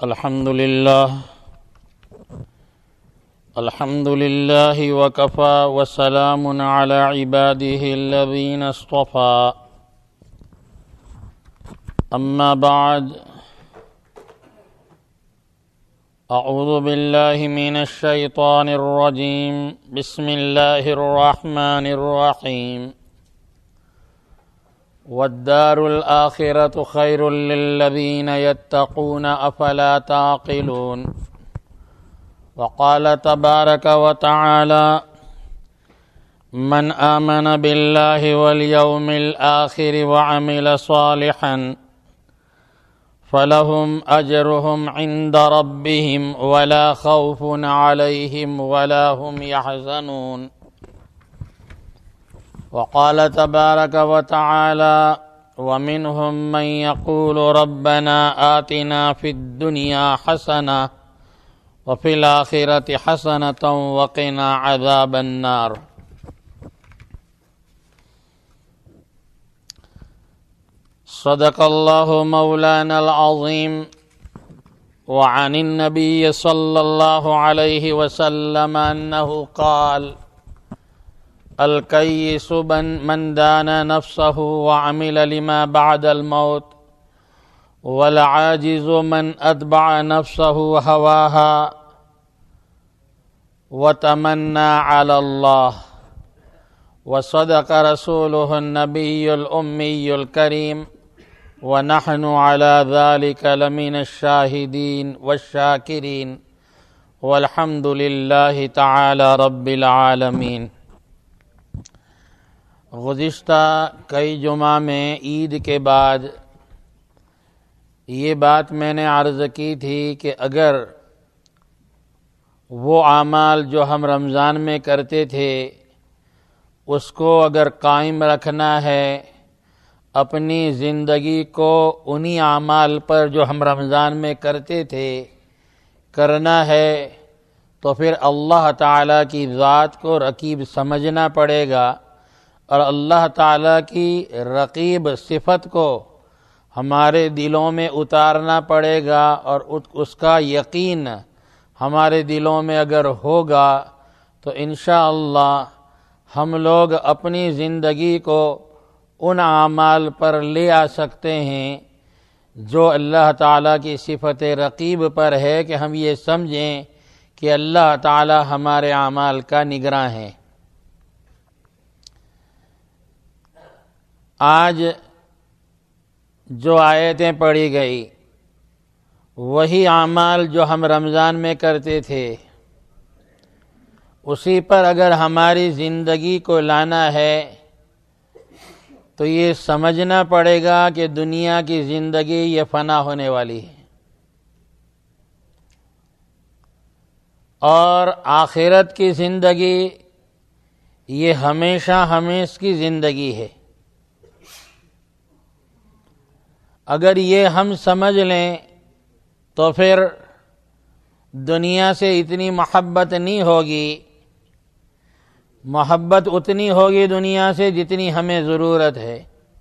الحمد لله وكفى وسلام على عباده الذين اصطفى أما بعد أعوذ بالله من الشيطان الرجيم بسم الله الرحمن الرحيم والدار الآخرة خير للذين يتقون أفلا تعقلون وقال تبارك وتعالى من آمن بالله واليوم الآخر وعمل صالحا فلهم أجرهم عند ربهم ولا خوف عليهم ولا هم يحزنون وقال تبارك وتعالى ومنهم من يقول ربنا آتنا في الدنيا حسنة وفي الآخرة حسنة وقنا عذاب النار. صدق الله مولانا العظيم وعن النبي صلى الله عليه وسلم أنه قال الكيس من دان نفسه وعمل لما بعد الموت والعاجز من أتبع نفسه هواها وتمنى على الله وصدق رسوله النبي الأمي الكريم ونحن على ذلك لمن الشاهدين والشاكرين والحمد لله تعالى رب العالمين. گزشتہ کئی جمعہ میں عید کے بعد یہ بات میں نے عرض کی تھی کہ اگر وہ اعمال جو ہم رمضان میں کرتے تھے اس کو اگر قائم رکھنا ہے، اپنی زندگی کو انہی اعمال پر جو ہم رمضان میں کرتے تھے کرنا ہے، تو پھر اللہ تعالیٰ کی ذات کو رقیب سمجھنا پڑے گا اور اللہ تعالیٰ کی رقیب صفت کو ہمارے دلوں میں اتارنا پڑے گا، اور اس کا یقین ہمارے دلوں میں اگر ہوگا تو انشاءاللہ ہم لوگ اپنی زندگی کو ان اعمال پر لے آ سکتے ہیں جو اللہ تعالیٰ کی صفت رقیب پر ہے، کہ ہم یہ سمجھیں کہ اللہ تعالیٰ ہمارے اعمال کا نگراں ہے. آج جو آیتیں پڑھی گئی وہی اعمال جو ہم رمضان میں کرتے تھے اسی پر اگر ہماری زندگی کو لانا ہے تو یہ سمجھنا پڑے گا کہ دنیا کی زندگی یہ فنا ہونے والی ہے اور آخرت کی زندگی یہ ہمیشہ ہمیش کی زندگی ہے. اگر یہ ہم سمجھ لیں تو پھر دنیا سے اتنی محبت نہیں ہوگی، محبت اتنی ہوگی دنیا سے جتنی ہمیں ضرورت ہے.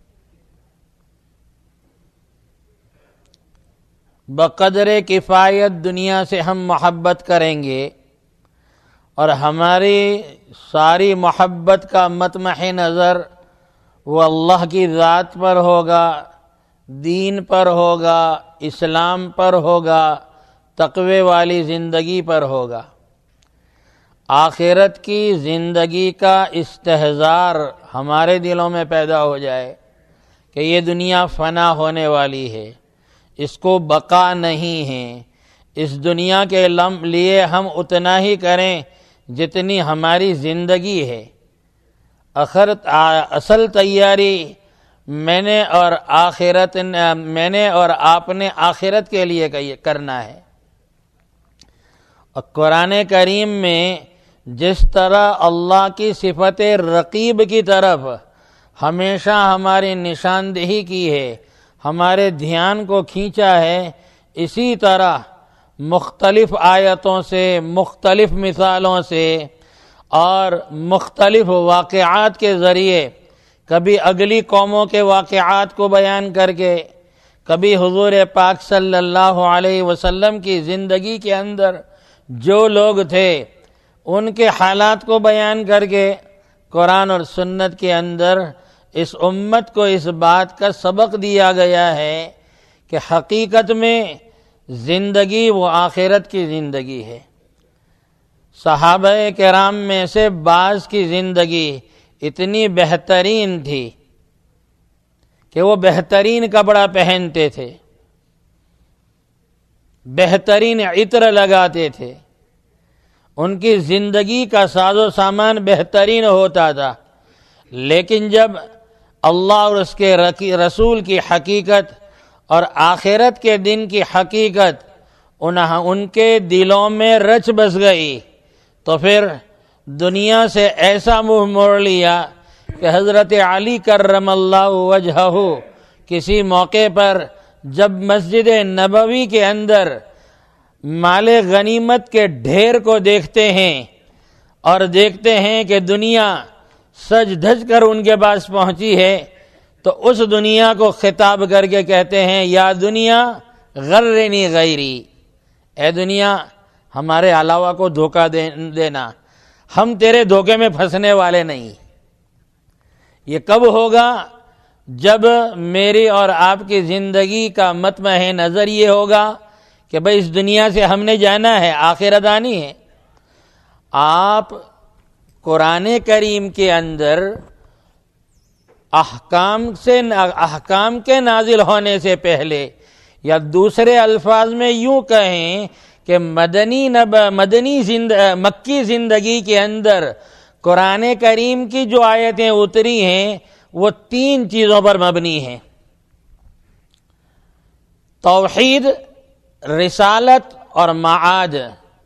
بقدر کفایت دنیا سے ہم محبت کریں گے اور ہماری ساری محبت کا مطمح نظر وہ اللہ کی ذات پر ہوگا، دین پر ہوگا، اسلام پر ہوگا، تقوی والی زندگی پر ہوگا. آخرت کی زندگی کا استحضار ہمارے دلوں میں پیدا ہو جائے کہ یہ دنیا فنا ہونے والی ہے، اس کو بقا نہیں ہے. اس دنیا کے لیے ہم اتنا ہی کریں جتنی ہماری زندگی ہے. اصل تیاری میں نے اور آپ نے آخرت کے لیے کرنا ہے. اور قرآن کریم میں جس طرح اللہ کی صفت رقیب کی طرف ہمیشہ ہماری نشاندہی کی ہے، ہمارے دھیان کو کھینچا ہے، اسی طرح مختلف آیتوں سے، مختلف مثالوں سے اور مختلف واقعات کے ذریعے، کبھی اگلی قوموں کے واقعات کو بیان کر کے، کبھی حضور پاک صلی اللہ علیہ وسلم کی زندگی کے اندر جو لوگ تھے ان کے حالات کو بیان کر کے قرآن اور سنت کے اندر اس امت کو اس بات کا سبق دیا گیا ہے کہ حقیقت میں زندگی وہ آخرت کی زندگی ہے۔ صحابہ کرام میں سے بعض کی زندگی اتنی بہترین تھی کہ وہ بہترین کپڑا پہنتے تھے، بہترین عطر لگاتے تھے، ان کی زندگی کا ساز و سامان بہترین ہوتا تھا، لیکن جب اللہ اور اس کے رسول کی حقیقت اور آخرت کے دن کی حقیقت ان کے دلوں میں رچ بس گئی تو پھر دنیا سے ایسا منہ موڑ لیا کہ حضرت علی کرم اللہ وجہہ کسی موقع پر جب مسجد نبوی کے اندر مال غنیمت کے ڈھیر کو دیکھتے ہیں اور دیکھتے ہیں کہ دنیا سج دھج کر ان کے پاس پہنچی ہے تو اس دنیا کو خطاب کر کے کہتے ہیں یا دنیا غرنی غیری، اے دنیا ہمارے علاوہ کو دھوکہ دینا، ہم تیرے دھوکے میں پھنسنے والے نہیں۔ یہ کب ہوگا؟ جب میری اور آپ کی زندگی کا مطمع نظر یہ ہوگا کہ بھئی اس دنیا سے ہم نے جانا ہے، آخرت آنی ہے۔ آپ قرآن کریم کے اندر احکام کے نازل ہونے سے پہلے، یا دوسرے الفاظ میں یوں کہیں کہ مکی زندگی کے اندر قرآن کریم کی جو آیتیں اتری ہیں وہ 3 چیزوں پر مبنی ہیں: توحید، رسالت اور معاد۔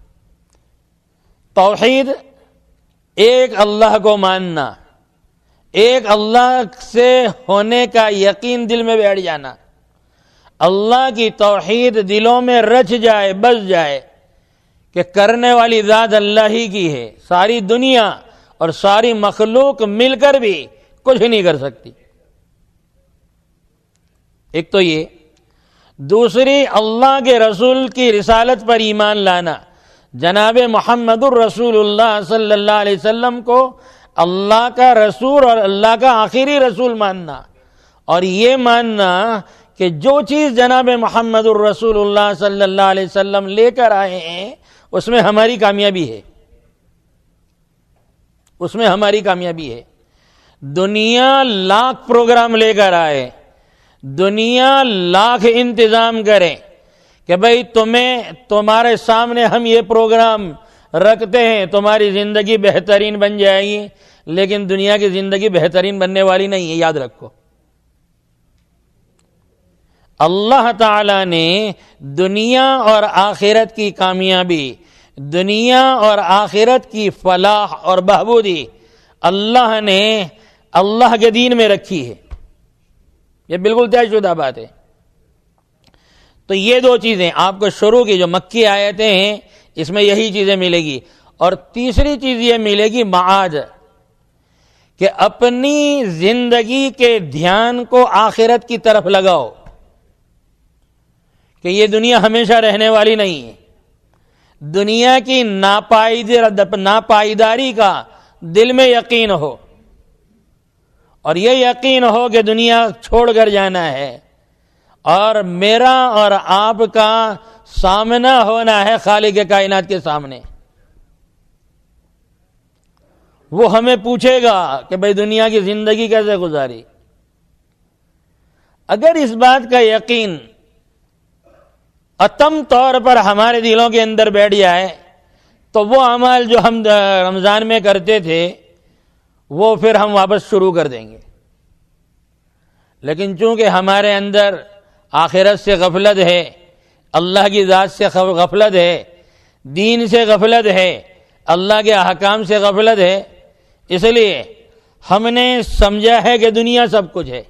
توحید، ایک اللہ کو ماننا، ایک اللہ سے ہونے کا یقین دل میں بیٹھ جانا، اللہ کی توحید دلوں میں رچ جائے، بس جائے کہ کرنے والی ذات اللہ ہی کی ہے، ساری دنیا اور ساری مخلوق مل کر بھی کچھ نہیں کر سکتی۔ ایک تو یہ، دوسری اللہ کے رسول کی رسالت پر ایمان لانا، جناب محمد الرسول اللہ صلی اللہ علیہ وسلم کو اللہ کا رسول اور اللہ کا آخری رسول ماننا، اور یہ ماننا کہ جو چیز جناب محمد الرسول اللہ صلی اللہ علیہ وسلم لے کر آئے ہیں اس میں ہماری کامیابی ہے، اس میں ہماری کامیابی ہے۔ دنیا لاکھ پروگرام لے کر آئے، دنیا لاکھ انتظام کرے کہ بھئی تمہارے سامنے ہم یہ پروگرام رکھتے ہیں، تمہاری زندگی بہترین بن جائے گی، لیکن دنیا کی زندگی بہترین بننے والی نہیں ہے، یاد رکھو۔ اللہ تعالی نے دنیا اور آخرت کی کامیابی، دنیا اور آخرت کی فلاح اور بہبودی اللہ نے اللہ کے دین میں رکھی ہے، یہ بالکل طے شدہ بات ہے۔ تو یہ 2 چیزیں آپ کو شروع کی جو مکی آیتیں ہیں اس میں یہی چیزیں ملے گی، اور تیسری چیز یہ ملے گی معاد، کہ اپنی زندگی کے دھیان کو آخرت کی طرف لگاؤ، کہ یہ دنیا ہمیشہ رہنے والی نہیں ہے، دنیا کی ناپائیداری کا دل میں یقین ہو، اور یہ یقین ہو کہ دنیا چھوڑ کر جانا ہے، اور میرا اور آپ کا سامنا ہونا ہے خالق کائنات کے سامنے۔ وہ ہمیں پوچھے گا کہ بھئی دنیا کی زندگی کیسے گزاری۔ اگر اس بات کا یقین اتم طور پر ہمارے دلوں کے اندر بیٹھ جائے تو وہ اعمال جو ہم رمضان میں کرتے تھے وہ پھر ہم واپس شروع کر دیں گے، لیکن چونکہ ہمارے اندر آخرت سے غفلت ہے، اللہ کی ذات سے غفلت ہے، دین سے غفلت ہے، اللہ کے احکام سے غفلت ہے، اس لیے ہم نے سمجھا ہے کہ دنیا سب کچھ ہے۔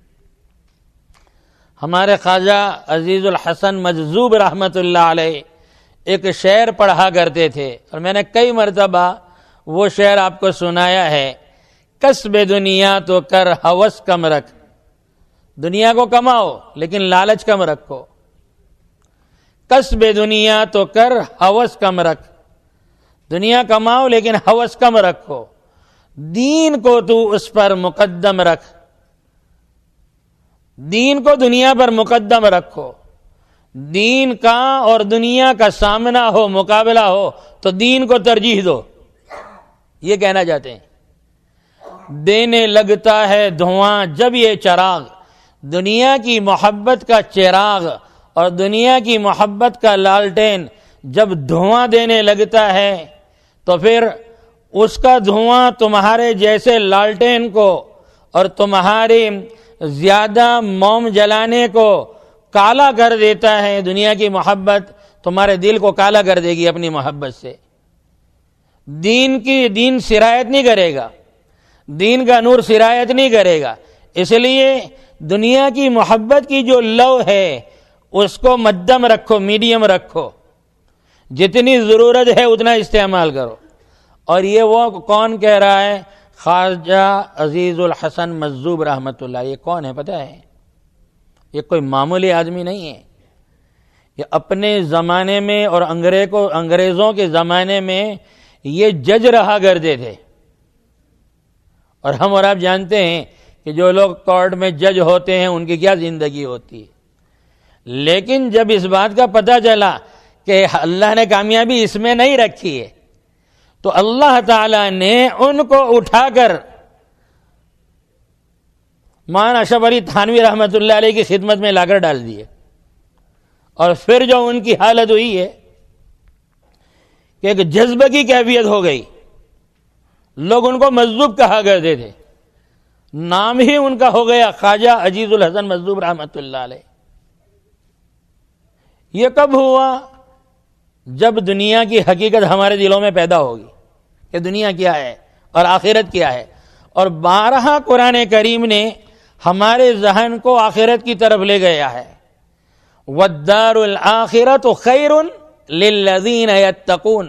ہمارے خواجہ عزیز الحسن مجذوب رحمت اللہ علیہ ایک شعر پڑھا کرتے تھے، اور میں نے کئی مرتبہ وہ شعر آپ کو سنایا ہے: کسب دنیا تو کر ہوس کم رکھ، دنیا کو کماؤ لیکن لالچ کم رکھو، کسب دنیا تو کر ہوس کم رکھ، دنیا کماؤ لیکن ہوس کم رکھو، دین کو تو اس پر مقدم رکھ، دین کو دنیا پر مقدم رکھو، دین کا اور دنیا کا سامنا ہو، مقابلہ ہو تو دین کو ترجیح دو، یہ کہنا چاہتے ہیں۔ دینے لگتا ہے دھواں جب یہ چراغ، دنیا کی محبت کا چراغ اور دنیا کی محبت کا لالٹین جب دھواں دینے لگتا ہے تو پھر اس کا دھواں تمہارے جیسے لالٹین کو اور تمہاری زیادہ موم جلانے کو کالا کر دیتا ہے۔ دنیا کی محبت تمہارے دل کو کالا کر دے گی اپنی محبت سے، دین سرایت نہیں کرے گا، دین کا نور سرایت نہیں کرے گا۔ اس لیے دنیا کی محبت کی جو لو ہے اس کو مدھم رکھو، میڈیم رکھو، جتنی ضرورت ہے اتنا استعمال کرو۔ اور یہ وہ کون کہہ رہا ہے؟ خواجہ عزیز الحسن مجذوب رحمۃ اللہ۔ یہ کون ہے پتہ ہے؟ یہ کوئی معمولی آدمی نہیں ہے، یہ اپنے زمانے میں اور انگریزوں کے زمانے میں یہ جج رہا کرتے تھے، اور ہم اور آپ جانتے ہیں کہ جو لوگ کورٹ میں جج ہوتے ہیں ان کی کیا زندگی ہوتی ہے۔ لیکن جب اس بات کا پتہ چلا کہ اللہ نے کامیابی اس میں نہیں رکھی ہے تو اللہ تعالی نے ان کو اٹھا کر مولانا اشرف علی تھانوی رحمۃ اللہ علیہ کی خدمت میں لا کر ڈال دیے، اور پھر جو ان کی حالت ہوئی ہے کہ ایک جذبہ کی کیفیت ہو گئی، لوگ ان کو مجذوب کہا کرتے تھے، نام ہی ان کا ہو گیا خواجہ عزیز الحسن مجذوب رحمۃ اللہ علیہ۔ یہ کب ہوا؟ جب دنیا کی حقیقت ہمارے دلوں میں پیدا ہوگی کہ دنیا کیا ہے اور آخرت کیا ہے، اور بارہا قرآن کریم نے ہمارے ذہن کو آخرت کی طرف لے گیا ہے۔ وَالدَّارُ الْآخِرَةُ خَيْرٌ لِلَّذِينَ يَتَّقُونَ،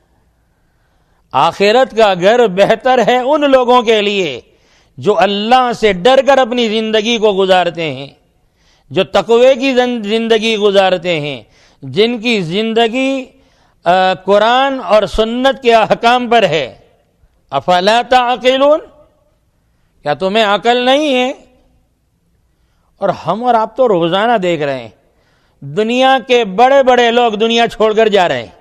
آخرت کا گھر بہتر ہے ان لوگوں کے لیے جو اللہ سے ڈر کر اپنی زندگی کو گزارتے ہیں، جو تقوی کی زندگی گزارتے ہیں، جن کی زندگی قرآن اور سنت کے احکام پر ہے۔ افلا تعقلون، کیا تمہیں عقل نہیں ہے؟ اور ہم اور آپ تو روزانہ دیکھ رہے ہیں دنیا کے بڑے بڑے لوگ دنیا چھوڑ کر جا رہے ہیں۔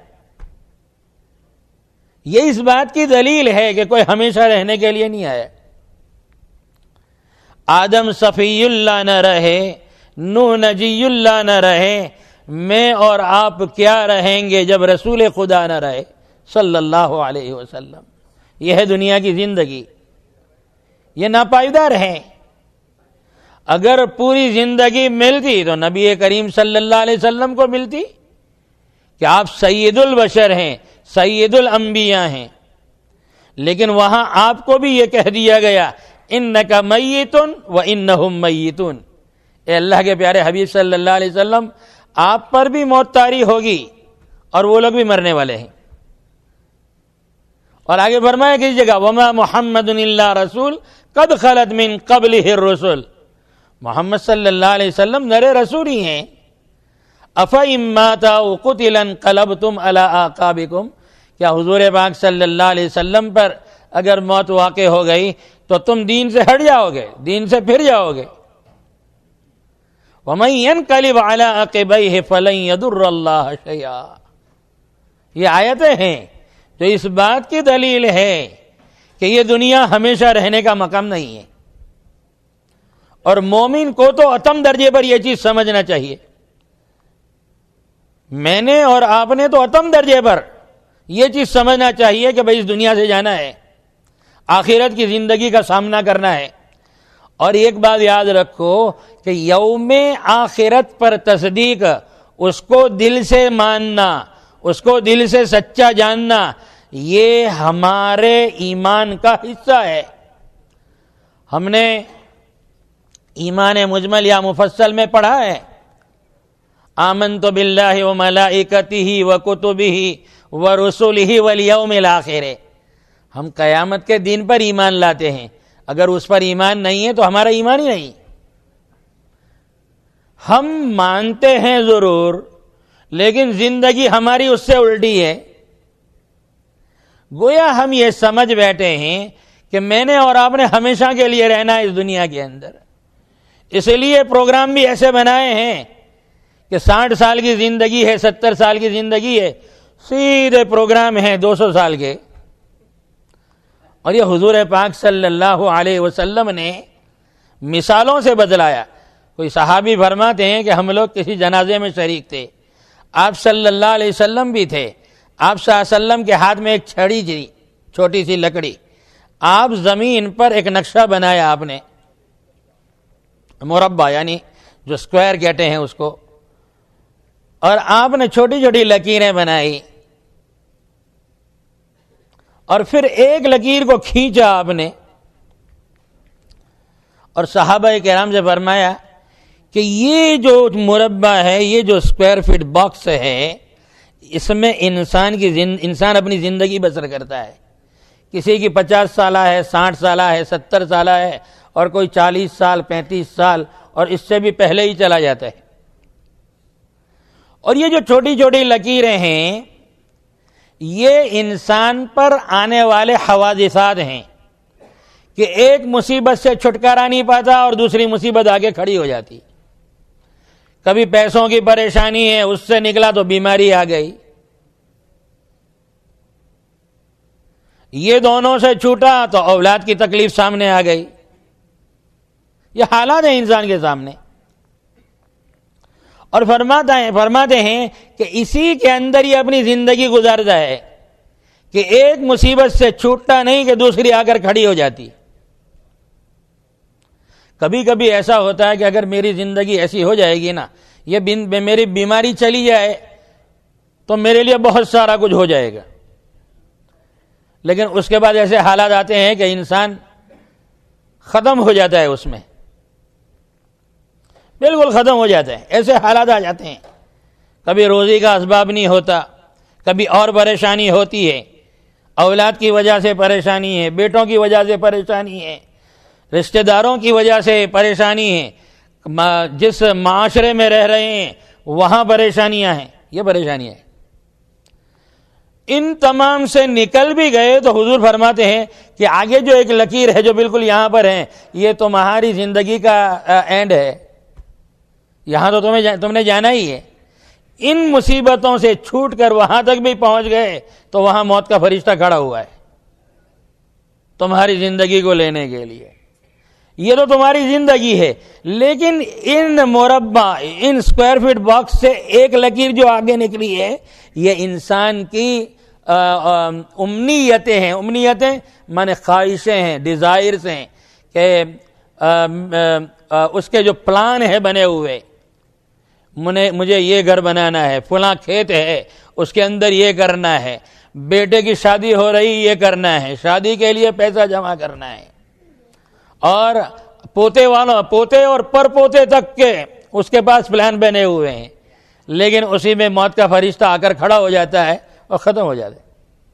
یہ اس بات کی دلیل ہے کہ کوئی ہمیشہ رہنے کے لیے نہیں آیا۔ آدم صفی اللہ نہ رہے، نوح نجی اللہ نہ رہے، میں اور آپ کیا رہیں گے جب رسول خدا نہ رہے صلی اللہ علیہ وسلم؟ یہ ہے دنیا کی زندگی، یہ ناپائیدار ہے۔ اگر پوری زندگی ملتی تو نبی کریم صلی اللہ علیہ وسلم کو ملتی کہ آپ سید البشر ہیں، سید الانبیاء ہیں، لیکن وہاں آپ کو بھی یہ کہہ دیا گیا انک میت وانہم میتون، اے اللہ کے پیارے حبیب صلی اللہ علیہ وسلم آپ پر بھی موت طاری ہوگی اور وہ لوگ بھی مرنے والے ہیں۔ اور آگے فرمایا کس جگہ وما محمد الا رسول قد خلت من قبلہ الرسل، محمد صلی اللہ علیہ وسلم نرے رسول ہی ہیں۔ افئن مات او قتل انقلبتم علی اعقابکم، کیا حضور پاک صلی اللہ علیہ وسلم پر اگر موت واقع ہو گئی تو تم دین سے ہٹ جاؤ گے، دین سے پھر جاؤ گے۔ وَمَن يَنْقَلِبْ عَلَىٰ عَقِبَيْهِ فَلَن يَضُرَّ اللَّهَ شَيْئًا، یہ آیتیں ہیں جو اس بات کی دلیل ہے کہ یہ دنیا ہمیشہ رہنے کا مقام نہیں ہے، اور مومن کو تو اتم درجے پر یہ چیز سمجھنا چاہیے۔ میں نے اور آپ نے تو اتم درجے پر یہ چیز سمجھنا چاہیے کہ بھئی اس دنیا سے جانا ہے، آخرت کی زندگی کا سامنا کرنا ہے۔ اور ایک بات یاد رکھو کہ یوم آخرت پر تصدیق، اس کو دل سے ماننا، اس کو دل سے سچا جاننا، یہ ہمارے ایمان کا حصہ ہے۔ ہم نے ایمان مجمل یا مفصل میں پڑھا ہے آمنت باللہ وملائکتہ وکتبہ ورسلہ والیوم الآخر، ہم قیامت کے دن پر ایمان لاتے ہیں، اگر اس پر ایمان نہیں ہے تو ہمارا ایمان ہی نہیں۔ ہم مانتے ہیں ضرور، لیکن زندگی ہماری اس سے الٹی ہے. گویا ہم یہ سمجھ بیٹھے ہیں کہ میں نے اور آپ نے ہمیشہ کے لیے رہنا ہے اس دنیا کے اندر. اس لیے پروگرام بھی ایسے بنائے ہیں کہ 60 سال کی زندگی ہے، 70 سال کی زندگی ہے، سیدھے پروگرام ہیں 200 سال کے. اور یہ حضور پاک صلی اللہ علیہ وسلم نے مثالوں سے بدلایا. کوئی صحابی فرماتے ہیں کہ ہم لوگ کسی جنازے میں شریک تھے، آپ صلی اللہ علیہ وسلم بھی تھے. آپ صلی اللہ علیہ وسلم کے ہاتھ میں ایک چھڑی تھی، چھوٹی سی لکڑی. آپ زمین پر ایک نقشہ بنایا، آپ نے مربع یعنی جو سکوائر کہتے ہیں اس کو، اور آپ نے چھوٹی چھوٹی لکیریں بنائی، اور پھر ایک لکیر کو کھینچا آپ نے، اور صحابہ کرام سے فرمایا کہ یہ جو مربع ہے، یہ جو سکوائر فٹ باکس ہے، اس میں انسان اپنی زندگی بسر کرتا ہے. کسی کی 50 سالہ ہے، 60 سالہ ہے، 70 سالہ ہے، اور کوئی 40 سال 35 سال اور اس سے بھی پہلے ہی چلا جاتا ہے. اور یہ جو چھوٹی چھوٹی لکیریں ہیں، یہ انسان پر آنے والے حوادثات ہیں کہ ایک مصیبت سے چھٹکارا نہیں پاتا اور دوسری مصیبت آگے کھڑی ہو جاتی. کبھی پیسوں کی پریشانی ہے، اس سے نکلا تو بیماری آ گئی. یہ دونوں سے چھوٹا تو اولاد کی تکلیف سامنے آ گئی. یہ حالات ہیں انسان کے سامنے. اور فرماتے ہیں کہ اسی کے اندر یہ اپنی زندگی گزارتا ہے کہ ایک مصیبت سے چھوٹتا نہیں کہ دوسری آ کر کھڑی ہو جاتی. کبھی کبھی ایسا ہوتا ہے کہ اگر میری زندگی ایسی ہو جائے گی نا، یہ میری بیماری چلی جائے تو میرے لیے بہت سارا کچھ ہو جائے گا. لیکن اس کے بعد ایسے حالات آتے ہیں کہ انسان ختم ہو جاتا ہے، اس میں بالکل ختم ہو جاتا ہے. ایسے حالات آ جاتے ہیں. کبھی روزی کا اسباب نہیں ہوتا، کبھی اور پریشانی ہوتی ہے، اولاد کی وجہ سے پریشانی ہے، بیٹوں کی وجہ سے پریشانی ہے، رشتہ داروں کی وجہ سے پریشانی ہے، جس معاشرے میں رہ رہے ہیں وہاں پریشانیاں ہیں. یہ پریشانیاں ہیں. ان تمام سے نکل بھی گئے تو حضور فرماتے ہیں کہ آگے جو ایک لکیر ہے جو بالکل یہاں پر ہے، یہ تمہاری زندگی کا اینڈ ہے. یہاں تو تم نے جانا ہی ہے. ان مصیبتوں سے چھوٹ کر وہاں تک بھی پہنچ گئے تو وہاں موت کا فرشتہ کھڑا ہوا ہے تمہاری زندگی کو لینے کے لیے. یہ تو تمہاری زندگی ہے، لیکن ان مربع، ان سکوائر فٹ باکس سے ایک لکیر جو آگے نکلی ہے، یہ انسان کی امنیتیں ہیں. امنیتیں مانے خواہشیں ہیں، ڈیزائرز ہیں کہ اس کے جو پلان ہے بنے ہوئے، مجھے یہ گھر بنانا ہے، فلاں کھیت ہے اس کے اندر یہ کرنا ہے، بیٹے کی شادی ہو رہی یہ کرنا ہے، شادی کے لیے پیسہ جمع کرنا ہے، اور پوتے اور پر پوتے تک کے اس کے پاس پلان بنے ہوئے ہیں. لیکن اسی میں موت کا فرشتہ آ کر کھڑا ہو جاتا ہے اور ختم ہو جاتا ہے.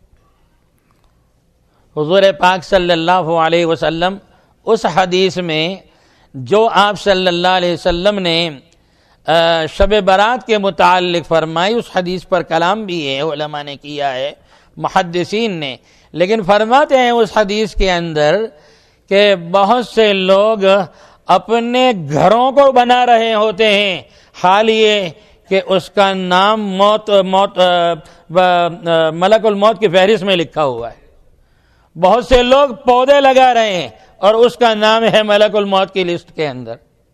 حضور پاک صلی اللہ علیہ وسلم اس حدیث میں جو آپ صلی اللہ علیہ وسلم نے شب برات کے متعلق فرمائی، اس حدیث پر کلام بھی ہے، علماء نے کیا ہے، محدثین نے. لیکن فرماتے ہیں اس حدیث کے اندر کہ بہت سے لوگ اپنے گھروں کو بنا رہے ہوتے ہیں، حال یہ کہ اس کا نام ملک الموت کی فہرست میں لکھا ہوا ہے. بہت سے لوگ پودے لگا رہے ہیں اور اس کا نام ہے ملک الموت کی لسٹ کے اندر.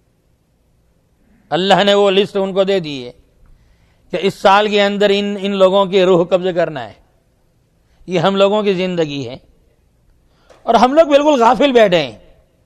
اللہ نے وہ لسٹ ان کو دے دی ہے کہ اس سال کے اندر ان لوگوں کی روح قبض کرنا ہے. یہ ہم لوگوں کی زندگی ہے اور ہم لوگ بالکل غافل بیٹھے ہیں.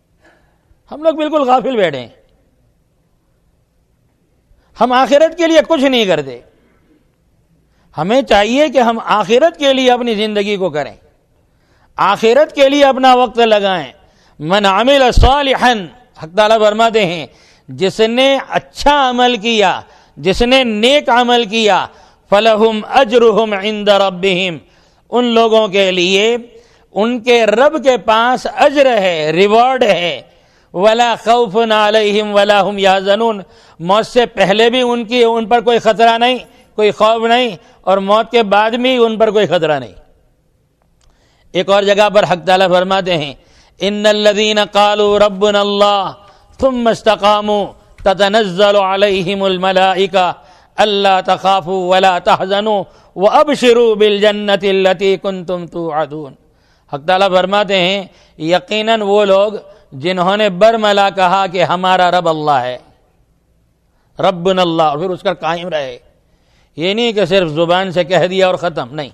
ہم آخرت کے لیے کچھ نہیں کرتے. ہمیں چاہیے کہ ہم آخرت کے لیے اپنی زندگی کو کریں، آخرت کے لیے اپنا وقت لگائیں. من عمل صالحا، حق تعالیٰ فرماتے ہیں جس نے اچھا عمل کیا، جس نے نیک عمل کیا، فلہم اجرہم عند ربہم، ان لوگوں کے لیے ان کے رب کے پاس اجر ہے، ریوارڈ ہے. ولا خوف علیہم ولا هم یحزنون، موت سے پہلے بھی ان پر کوئی خطرہ نہیں، کوئی خوف نہیں، اور موت کے بعد بھی ان پر کوئی خطرہ نہیں۔ ایک اور جگہ پر حق تعالیٰ فرماتے ہیں ان الذین قالوا ربنا اللہ ثم استقاموا تتنزل علیہم الملائکہ الا تخافوا ولا تحزنوا وابشروا بالجنۃ التی کنتم توعدون۔ حق تعالیٰ فرماتے ہیں یقیناً وہ لوگ جنہوں نے برملا کہا کہ ہمارا رب اللہ ہے، ربنا اللہ، اور پھر اس کا قائم رہے، یہ نہیں کہ صرف زبان سے کہہ دیا اور ختم، نہیں،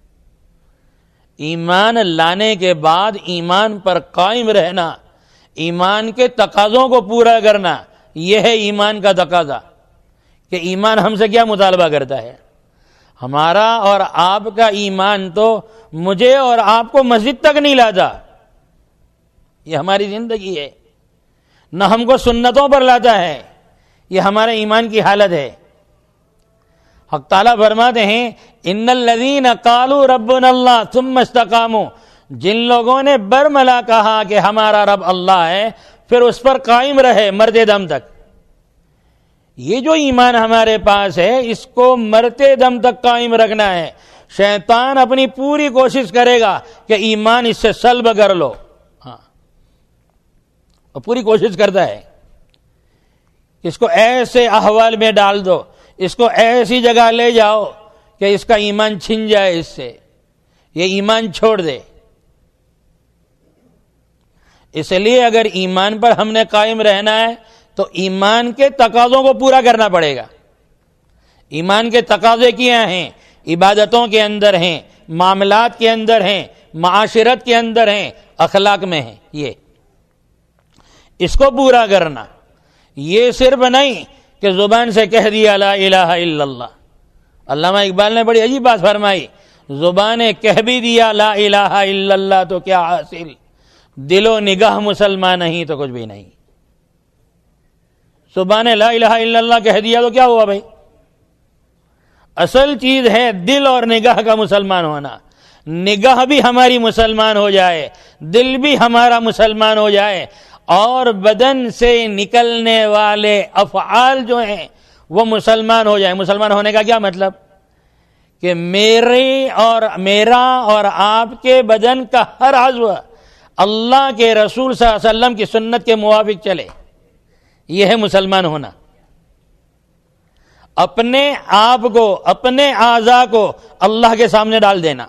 ایمان لانے کے بعد ایمان پر قائم رہنا، ایمان کے تقاضوں کو پورا کرنا، یہ ہے ایمان کا تقاضا کہ ایمان ہم سے کیا مطالبہ کرتا ہے۔ ہمارا اور آپ کا ایمان تو مجھے اور آپ کو مسجد تک نہیں لاتا، یہ ہماری زندگی ہے، نہ ہم کو سنتوں پر لاتا ہے، یہ ہمارے ایمان کی حالت ہے۔ حق تعالیٰ فرماتے ہیں ان الذین قالوا ربنا اللہ ثم استقاموا، جن لوگوں نے برملا کہا کہ ہمارا رب اللہ ہے، پھر اس پر قائم رہے مرتے دم تک۔ یہ جو ایمان ہمارے پاس ہے اس کو مرتے دم تک قائم رکھنا ہے۔ شیطان اپنی پوری کوشش کرے گا کہ ایمان اس سے سلب کر لو، ہاں، اور پوری کوشش کرتا ہے اس کو ایسے احوال میں ڈال دو، اس کو ایسی جگہ لے جاؤ کہ اس کا ایمان چھن جائے، اس سے یہ ایمان چھوڑ دے۔ اس لیے اگر ایمان پر ہم نے قائم رہنا ہے تو ایمان کے تقاضوں کو پورا کرنا پڑے گا۔ ایمان کے تقاضے کیا ہیں؟ عبادتوں کے اندر ہیں، معاملات کے اندر ہیں، معاشرت کے اندر ہیں، اخلاق میں ہیں، یہ اس کو پورا کرنا۔ یہ صرف نہیں کہ زبان سے کہہ دیا لا الہ الا اللہ۔ علامہ اقبال نے بڑی عجیب بات فرمائی، زبانیں کہہ بھی دیا لا الہ الا اللہ تو کیا حاصل، دل و نگاہ مسلمان نہیں تو کچھ بھی نہیں۔ زبانیں لا الہ الا اللہ کہہ دیا تو کیا ہوا بھائی؟ اصل چیز ہے دل اور نگاہ کا مسلمان ہونا۔ نگاہ بھی ہماری مسلمان ہو جائے، دل بھی ہمارا مسلمان ہو جائے، اور بدن سے نکلنے والے افعال جو ہیں وہ مسلمان ہو جائیں۔ مسلمان ہونے کا کیا مطلب؟ کہ میرا اور آپ کے بدن کا ہر عضو اللہ کے رسول صلی اللہ علیہ وسلم کی سنت کے موافق چلے، یہ ہے مسلمان ہونا۔ اپنے آپ کو، اپنے اعضاء کو اللہ کے سامنے ڈال دینا۔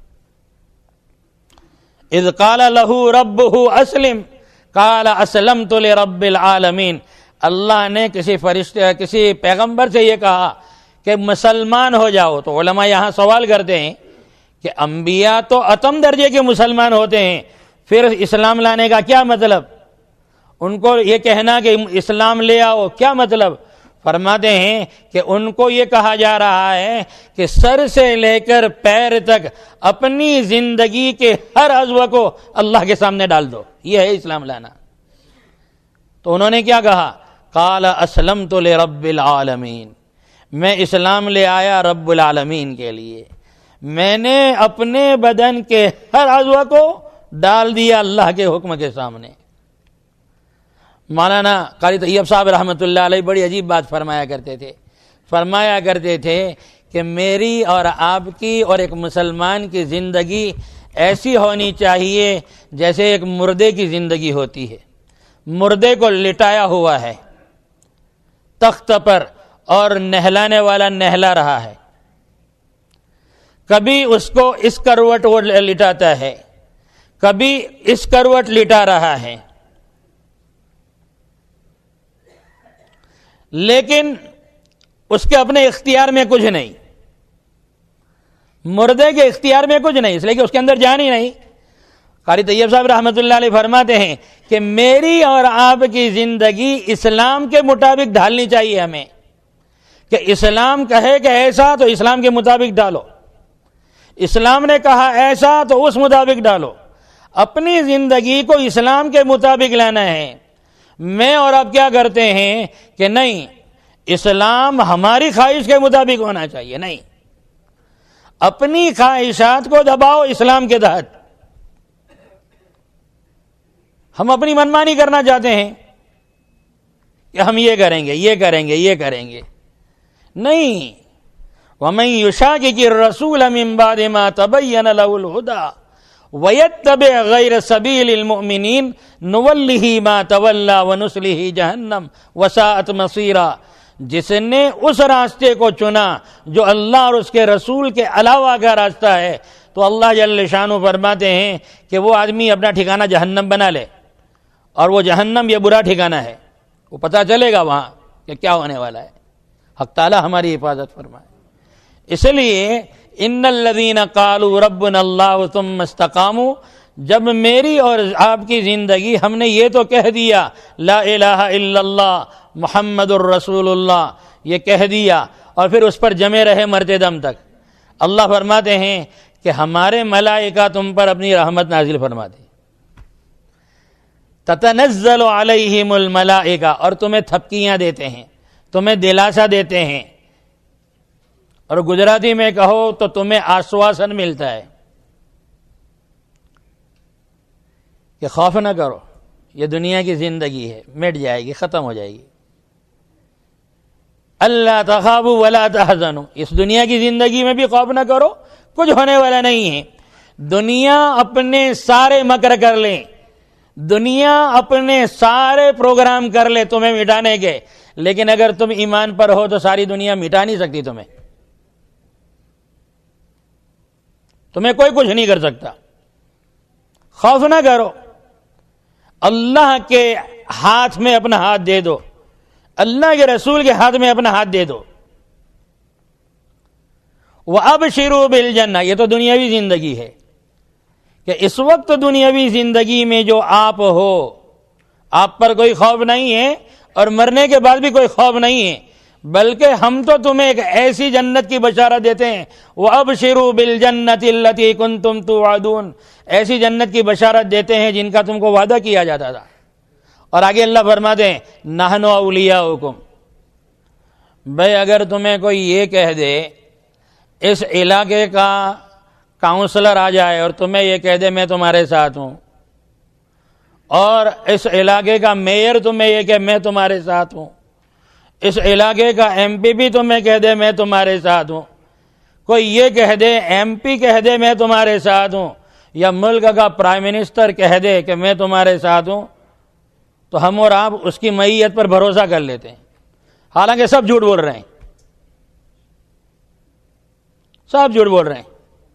اذ قال له ربه اسلم قال اسلمت لرب العالمین، اللہ نے کسی فرشتے، کسی پیغمبر سے یہ کہا کہ مسلمان ہو جاؤ، تو علماء یہاں سوال کرتے ہیں کہ انبیاء تو اتم درجے کے مسلمان ہوتے ہیں، پھر اسلام لانے کا کیا مطلب؟ ان کو یہ کہنا کہ اسلام لے آؤ کیا مطلب؟ فرماتے ہیں کہ ان کو یہ کہا جا رہا ہے کہ سر سے لے کر پیر تک اپنی زندگی کے ہر عضو کو اللہ کے سامنے ڈال دو، یہ ہے اسلام لانا۔ تو انہوں نے کیا کہا؟ قال اسلمت لرب العالمین، میں اسلام لے آیا رب العالمین کے لیے، میں نے اپنے بدن کے ہر عضو کو ڈال دیا اللہ کے حکم کے سامنے۔ مولانا قاری طیب صاحب رحمۃ اللہ علیہ بڑی عجیب بات فرمایا کرتے تھے کہ میری اور آپ کی اور ایک مسلمان کی زندگی ایسی ہونی چاہیے جیسے ایک مردے کی زندگی ہوتی ہے۔ مردے کو لٹایا ہوا ہے تخت پر اور نہلانے والا نہلا رہا ہے، کبھی اس کو اس کروٹ وہ لٹاتا ہے، کبھی اس کروٹ لٹا رہا ہے، لیکن اس کے اپنے اختیار میں کچھ نہیں، مردے کے اختیار میں کچھ نہیں، اس لیے کہ اس کے اندر جان ہی نہیں۔ قاری طیب صاحب رحمۃ اللہ علیہ فرماتے ہیں کہ میری اور آپ کی زندگی اسلام کے مطابق ڈھالنی چاہیے ہمیں، کہ اسلام کہے کہ ایسا تو اسلام کے مطابق ڈالو، اسلام نے کہا ایسا تو اس مطابق ڈالو، اپنی زندگی کو اسلام کے مطابق لانا ہے۔ میں اور آپ کیا کرتے ہیں کہ نہیں، اسلام ہماری خواہش کے مطابق ہونا چاہیے، نہیں، اپنی خواہشات کو دباؤ اسلام کے تحت۔ ہم اپنی منمانی کرنا چاہتے ہیں کہ ہم یہ کریں گے، یہ کریں گے، یہ کریں گے، نہیں. وَمَن يُشَاقِقِ الرَّسُولَ مِن بَعْدِ مَا تَبَيَّنَ لَهُ الْهُدَىٰ وَيَتَّبِعْ غَيْرَ سَبِيلِ الْمُؤْمِنِينَ نُوَلِّهِ مَا تَوَلَّىٰ وَنُصْلِهِ جَهَنَّمَ وَسَاءَتْ مَصِيرًا. جس نے اس راستے کو چنا جو اللہ اور اس کے رسول کے علاوہ کا راستہ ہے، تو اللہ جل شانہ فرماتے ہیں کہ وہ آدمی اپنا ٹھکانہ جہنم بنا لے، اور وہ جہنم یہ برا ٹھکانہ ہے، وہ پتہ چلے گا وہاں کہ کیا ہونے والا ہے. حق تعالی ہماری حفاظت فرمائے. اس لیے ان الذین قالوا ربنا اللہ ثم استقاموا، جب میری اور آپ کی زندگی ہم نے یہ تو کہہ دیا لا الہ الا اللہ محمد الرسول اللہ، یہ کہہ دیا اور پھر اس پر جمے رہے مرتے دم تک، اللہ فرماتے ہیں کہ ہمارے ملائکہ تم پر اپنی رحمت نازل فرماتے، تتنزل علیہم الملائکہ، اور تمہیں تھپکیاں دیتے ہیں، تمہیں دلاسا دیتے ہیں، اور گجراتی میں کہو تو تمہیں آشواسن ملتا ہے کہ خوف نہ کرو، یہ دنیا کی زندگی ہے، مٹ جائے گی، ختم ہو جائے گی. اللہ تخافوا ولا تحزنوا، اس دنیا کی زندگی میں بھی خوف نہ کرو، کچھ ہونے والا نہیں ہے. دنیا اپنے سارے مکر کر لیں، دنیا اپنے سارے پروگرام کر لے تمہیں مٹانے کے، لیکن اگر تم ایمان پر ہو تو ساری دنیا مٹا نہیں سکتی تمہیں کوئی کچھ نہیں کر سکتا. خوف نہ کرو، اللہ کے ہاتھ میں اپنا ہاتھ دے دو، اللہ کے رسول کے ہاتھ میں اپنا ہاتھ دے دو. وَأَبْشِرُوا بِالْجَنَّةِ، یہ تو دنیاوی زندگی ہے کہ اس وقت دنیاوی زندگی میں جو آپ ہو، آپ پر کوئی خوف نہیں ہے، اور مرنے کے بعد بھی کوئی خوف نہیں ہے، بلکہ ہم تو تمہیں ایک ایسی جنت کی بشارت دیتے ہیں. وَأَبْشِرُوا بِالْجَنَّةِ الَّتِي كُنتُمْ تُوعَدُونَ، ایسی جنت کی بشارت دیتے ہیں جن کا تم کو وعدہ کیا جاتا تھا. اور آگے اللہ فرماتے ہیں نحن اولیاؤکم، بھائی اگر تمہیں کوئی یہ کہہ دے، اس علاقے کا کاؤنسلر آ جائے اور تمہیں یہ کہہ دے میں تمہارے ساتھ ہوں، اور اس علاقے کا میئر تمہیں یہ کہ میں تمہارے ساتھ ہوں، اس علاقے کا ایم پی بھی تمہیں کہہ دے میں تمہارے ساتھ ہوں، کوئی یہ کہہ دے ایم پی کہہ دے میں تمہارے ساتھ ہوں، یا ملک کا پرائم منسٹر کہہ دے کہ میں تمہارے ساتھ ہوں، تو ہم اور آپ اس کی معیت پر بھروسہ کر لیتے ہیں، حالانکہ سب جھوٹ بول رہے ہیں، سب جھوٹ بول رہے ہیں.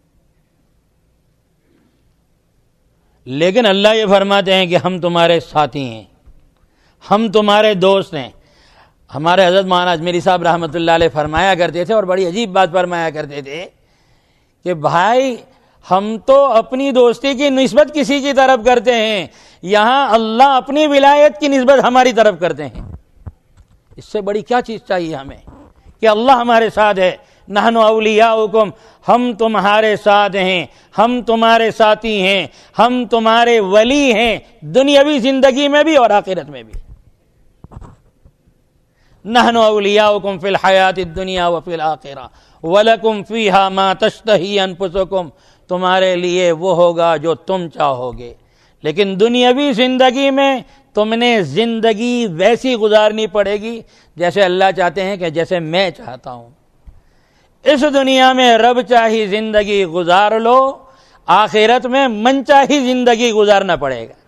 لیکن اللہ یہ فرماتے ہیں کہ ہم تمہارے ساتھی ہیں، ہم تمہارے دوست ہیں. ہمارے حضرت مولانا اجمیری صاحب رحمۃ اللہ علیہ فرمایا کرتے تھے، اور بڑی عجیب بات فرمایا کرتے تھے کہ بھائی ہم تو اپنی دوستی کی نسبت کسی کی طرف کرتے ہیں، یہاں اللہ اپنی ولایت کی نسبت ہماری طرف کرتے ہیں. اس سے بڑی کیا چیز چاہیے ہمیں کہ اللہ ہمارے ساتھ ہے. نحن اولیاؤکم، ہم تمہارے ساتھ ہیں، ہم تمہارے ساتھی ہیں، ہم تمہارے ولی ہیں، دنیاوی زندگی میں بھی اور آخرت میں بھی. نحن اولیاؤکم فی الحیات الدنیا وفی الآخرہ ولکم فیہا ما تشتہی انفسکم، تمہارے لیے وہ ہوگا جو تم چاہو گے. لیکن دنیاوی زندگی میں تم نے زندگی ویسی گزارنی پڑے گی جیسے اللہ چاہتے ہیں کہ جیسے میں چاہتا ہوں. اس دنیا میں رب چاہی زندگی گزار لو، آخرت میں من چاہی زندگی گزارنا پڑے گا.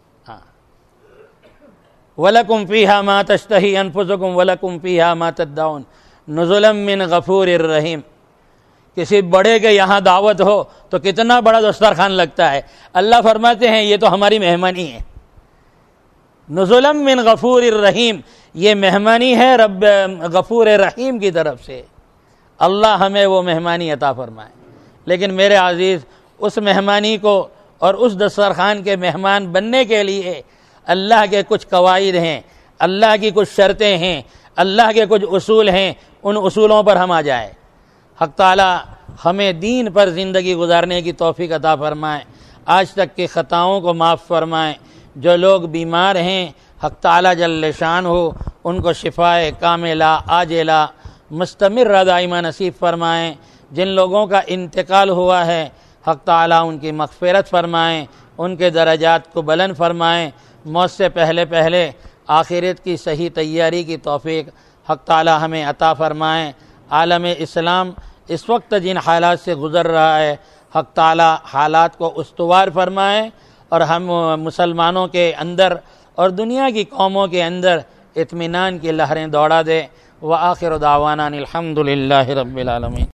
وَلَكُمْ فِيهَا مَا تَشْتَهِي أَنفُسُكُمْ وَلَكُمْ فِيهَا مَا تَدَّعُونَ نُزُلًا مِّن غَفُورٍ رَّحِيمٍ. کسی بڑے کے یہاں دعوت ہو تو کتنا بڑا دسترخوان لگتا ہے. اللہ فرماتے ہیں یہ تو ہماری مہمانی ہے. نُزُلًا مِّن غَفُورٍ رَّحِيمٍ، یہ مہمانی ہے رب غفور رحیم کی طرف سے. اللہ ہمیں وہ مہمانی عطا فرمائے. لیکن میرے عزیز، اس مہمانی کو اور اس دسترخوان کے مہمان بننے کے لیے اللہ کے کچھ قواعد ہیں، اللہ کی کچھ شرطیں ہیں، اللہ کے کچھ اصول ہیں. ان اصولوں پر ہم آ جائیں. حق تعالی ہمیں دین پر زندگی گزارنے کی توفیق عطا فرمائے، آج تک کی خطاؤں کو معاف فرمائے. جو لوگ بیمار ہیں حق تعالی جل شان ہو ان کو شفائے کاملہ عاجلہ مستمر دائمہ نصیب فرمائیں. جن لوگوں کا انتقال ہوا ہے حق تعالی ان کی مغفرت فرمائیں، ان کے درجات کو بلند فرمائیں، موت سے پہلے پہلے آخرت کی صحیح تیاری کی توفیق حق تعالی ہمیں عطا فرمائیں۔ عالم اسلام اس وقت جن حالات سے گزر رہا ہے، حق تعالی حالات کو استوار فرمائیں اور ہم مسلمانوں کے اندر اور دنیا کی قوموں کے اندر اطمینان کی لہریں دوڑا دے۔ وآخر دعوانا الحمد للہ رب العالمین۔